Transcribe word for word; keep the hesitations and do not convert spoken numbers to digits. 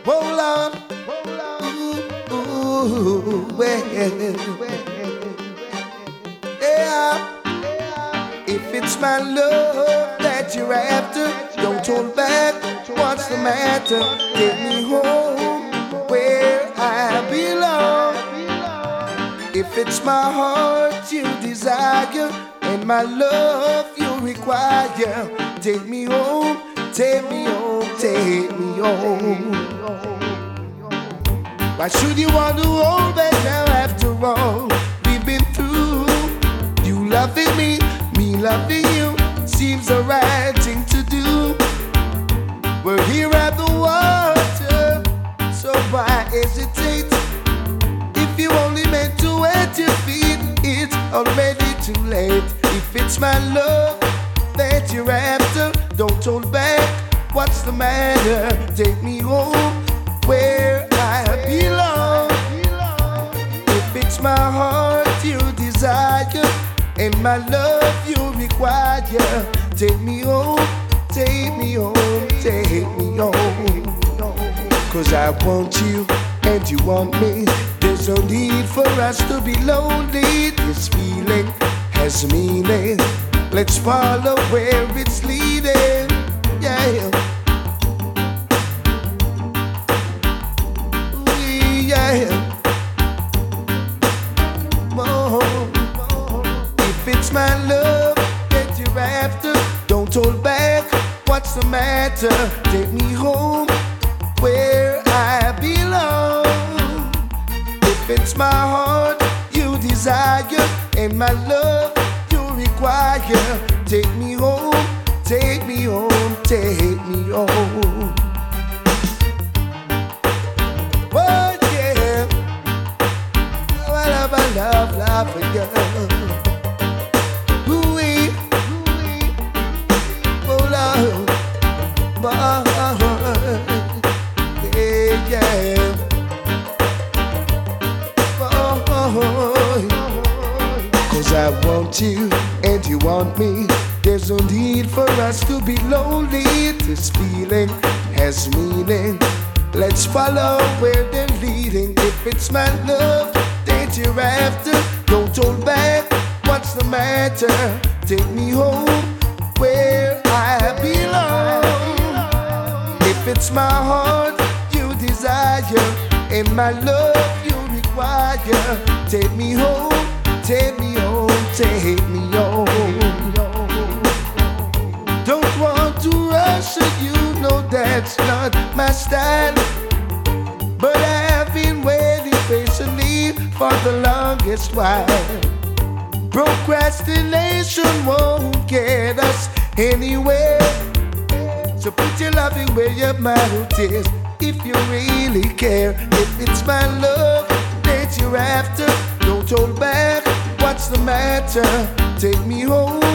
Hold on. Ooh, ooh, well. Yeah. If it's my love that you're after, don't hold back. What's the matter? Take me home where I belong. If it's my heart you desire and my love you require, take me home, take me home, take me home. Why should you want to hold back now after all we've been through? You loving me, me loving you, seems the right thing to do. We're here at the water, so why hesitate? If you only meant to wet your feet, it's already too late. If it's my love that you're after, don't hold back. What's the matter? Take me home where I belong. If it's my heart you desire and my love you require, take me home, take me home, take me home. Cause I want you and you want me. There's no need for us to be lonely. This feeling has meaning. Let's follow where it's leading. Yeah. Ooh, yeah. If it's my love that you're after, don't hold back. What's the matter? Take me home where I belong. If it's my heart you desire and my love you require, take me home, take me home, take me home. Oh yeah, I love, I love, love for you. Ooh-wee, oh love, boy, yeah, yeah. Cause I want you and you want me. There's no need for us to be lonely. This feeling has meaning. Let's follow where they're leading. If it's my love that you're after, don't hold back. What's the matter? Take me home where I belong. If it's my heart you desire and my love you require, take me home, take me home, take me home. Don't want to rush you, know that's not my style. But I've been waiting patiently for the longest while. Procrastination won't get us anywhere. So put your loving where your mouth is if you really care. If it's my love that you're after, don't hold back. What's the matter? Take me home